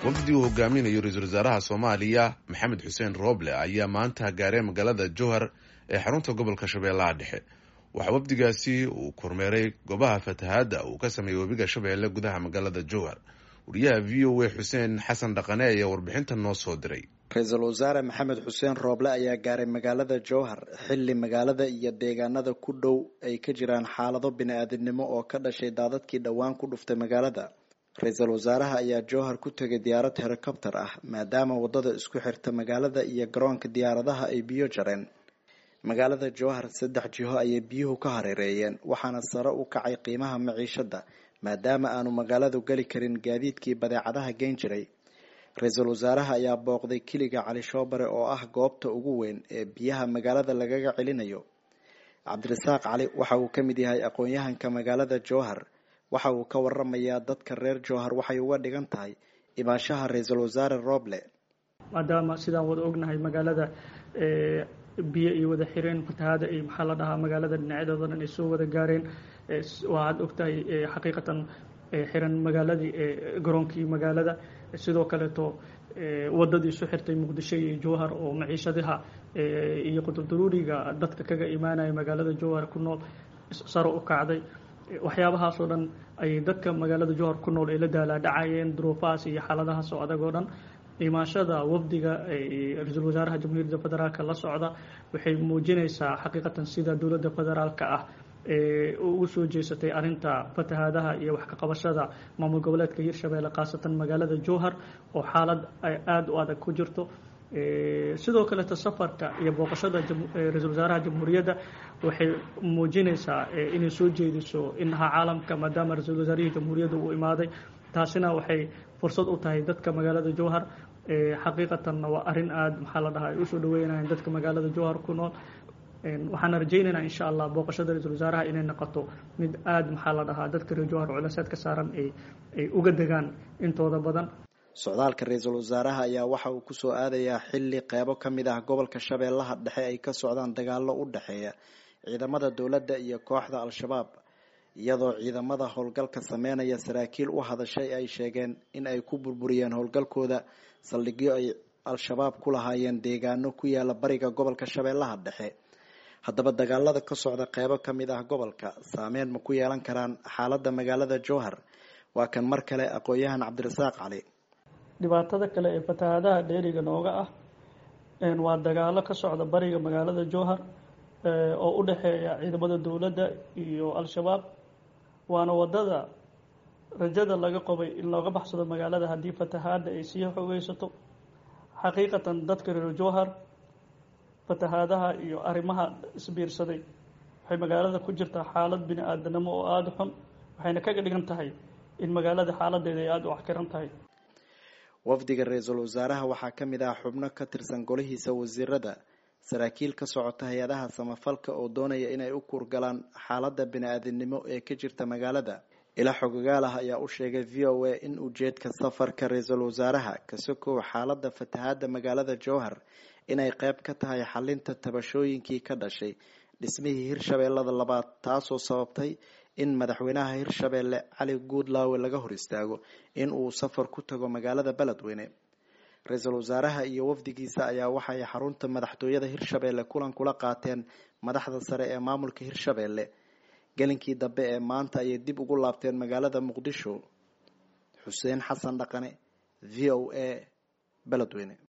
wafdi uu hogaaminayo ra-iisul wasaaraha Soomaaliya Maxamed Xuseen Rooble ayaa maanta gaaray magaalada Jowhar ee xarunta gobolka Shabeellaha Dhexe. Waxa wafdigaasi uu kormeeray goobaha fatahaadda uu ka sameeyay webiga Shabeelle gudaha magaalada Jowhar. Wariyaha VOA Xuseen Xasan Dhaqane ayaa warbixinta noo soo diray. ra-iisul wasaare Maxamed Xuseen Rooble ayaa gaaray magaalada Jowhar xilli magaalada iyo deegaanada ku dhow ay ka jiraan xaalado bini'aadanimo oo ka dhashay daadadkii dhawaan ku dhuftay magaalada. ra-iisul wasaaraha ayaa Jowhar ku tegay diyaarad helicopter ah maadaama wadada isku xirta magaalada iyo garoonka diyaaradaha ay biyo jareen. magaalada Jowhar 3 jiho ayay biyuhu ka hareereeyeen waxaana sare u kacay qiimaha maciishada maadaama aanu magaaladu gali karin gaadiidkii badeecadaha geyn jiray. ra-iisul wasaaraha ayaa booqday kiliga Cali Shoobare oo ah goobta ugu weyn ee biyaha magaalada lagaga celinayo. Cabdirasaaq Cali waxa uu ka mid yahay aqoon-yahanka magaalada Jowhar. waxa uu ka waramayaa dadka reer Jowhar waxay uga dhigan tahay imaanshaha ra-iisul wasaare Rooble. maadaama sidaan wada ognahay magaalada biyo iyo wada xireen fatahaada ay maxaa la dhahaa magaalada dhinacyadooda dhan ay soo wada gaareen. waxaad ogtahay xaqiiqatan xiran magaaladii garoonkii magaalada sidoo kaleeto wadadii isu xirtay Muqdisho iyo Jowhar oo maciishadaha iyo qudurduruuriga dadka kaga imaanaya magaalada Jowhar ku nool sare u kacday. waxyaabahaas oo dhan ay dadka magaalada Jowhar ku nool ay la daalaa dhacayeen duruufahaas iyo xaaladahaas oo adag oo dhan. imaashada wafdiga ra-iisul wasaaraha jamhuuriyadda federaalka la socda waxay muujinaysaa xaqiiqatan sida dowladda federaalka ah ugu soo jeesatay arrinta fatahaadaha iyo wax ka qabashada maamul goboleedka Hirshabeelle khaasatan magaalada Jowhar oo xaalad aad u adag ku jirto. sidoo kale safarka iyo booqashada ra-iisul wasaaraha jamhuuriyadda waxay muujinaysaa inay soo jeediso indhaha caalamka maadaama ra-iisul wasaarihii jamhuuriyadda uu imaaday. taasina waxay fursad u tahay dadka magaalada Jowhar. xaqiiqatan waa arrin aad maxaa la dhahaa ay u soo dhaweynayaan dadka magaalada Jowhar ku nool. waxaan rajaynaynaa insha Allah booqashada ra-iisul wasaaraha inay noqoto mid aad maxaa la dhahaa dadka reer Jowhar culaysaad ka saaran ay uga degaan intooda badan. socdaalka ra-iisul wasaaraha ayaa waxa uu kusoo aadayaa xilli qeybo ka mid ah gobolka Shabeellaha Dhexe ay ka socdaan dagaallo u dhexeeya ciidamada dowladda iyo kooxda Al-Shabaab iyadoo ciidamada howlgalka sameynaya saraakiil u hadashay ay sheegeen in ay ku burburiyeen howlgalkooda saldhigyo ay Al-Shabaab ku lahaayeen deegaano ku yaala bariga gobolka Shabeellaha Dhexe. haddaba dagaalada ka socda qeybo ka mid ah gobolka saameyn ma ku yeelan karaan xaaladda magaalada Jowhar? waa kan mar kale aqoon-yahan Cabdirasaaq Cali. dhibaatada kale ee fatahaadaha dheeriga nooga ah waa dagaalo ka socda bariga magaalada Jowhar oo u dhexeeya ciidamada dowladda iyo Al-Shabaab. waana wadada rajada laga qabay in looga baxsado magaalada haddii fatahaada ay sii xoogeysato. xaqiiqatan dadka reer Jowhar fatahaadaha iyo arrimaha isbiirsaday waxay magaalada ku jirtaa xaalad bini'aadanimo oo aada u xun waxayna kaga dhigan tahay in magaalada xaaladeeda ay aada u cakiran tahay. wafdiga ra-iisul wasaaraha waxaa ka mid ah xubno ka tirsan golihiisa wasiirada, saraakiil ka socota hay-adaha samafalka oo doonaya inay u kurgalaan xaaladda bini'aadanimo ee ka jirta magaalada. ila xogogaal ah ayaa u sheegay VOA in ujeedka safarka ra-iisul wasaaraha ka sokow xaaladda fatahaadda magaalada Jowhar inay qayb ka tahay xalinta tabashooyinkii ka dhashay dhismihii Hirshabeellada labaad taasoo sababtay in madaxweynaha Hirshabeelle Cali Guudlaawe laga hor istaago in uu safar ku tago magaalada Beledweyne. ra-iisul wasaaraha iyo wafdigiisa ayaa waxay xarunta madaxtooyada Hirshabeelle kulan kula qaateen madaxda sare ee maamulka Hirshabeelle. gelinkii dambe ee maanta ayay dib ugu laabteen magaalada Muqdisho. Xuseen Xasan Dhaqane, VOA, Beledweyne.